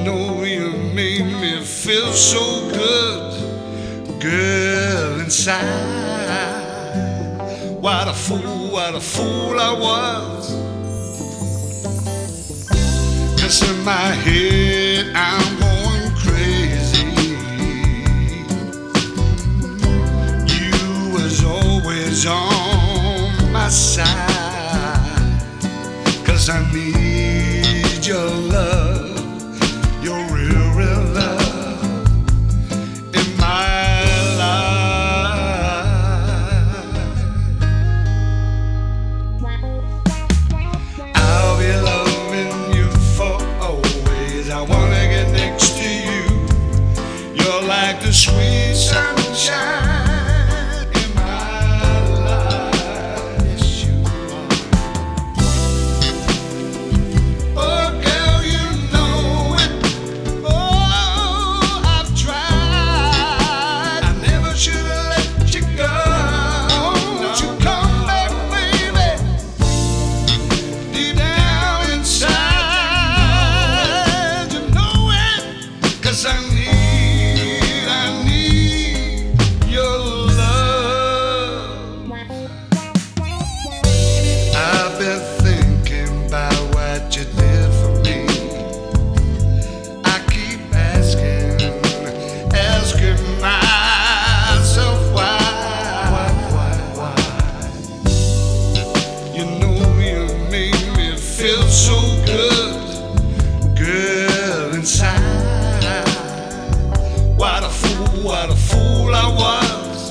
know you made me feel so good, girl, inside. What a fool I was. 'Cause in my head I'm going crazy. You was always on my side. 'Cause I need your love, your real love in my life. I'll be loving you for always. I wanna get next to you. You're like the sweet sunshine in my life. Yes, you are. Oh, girl, you know it. Oh, I've tried. I never should have let you go. Won't you come back, baby? Deep down inside, you know it. 'Cause I need your love. I've been thinking about what you did for me. I keep asking myself why. You know you made me feel so good, girl, inside. What a fool I was.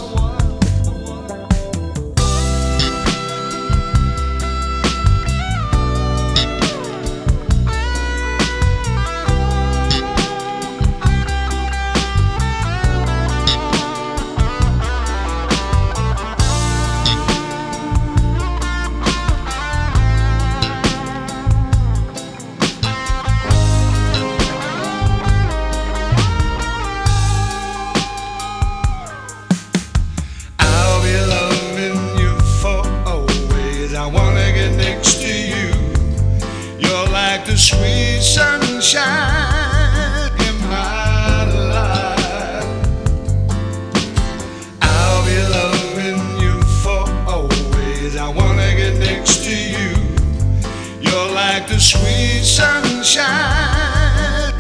I'll be loving you for always. I wanna get next to you. You're like the sweet sunshine in my life. I'll be loving you for always. I wanna get next to you. You're like the sweet sunshine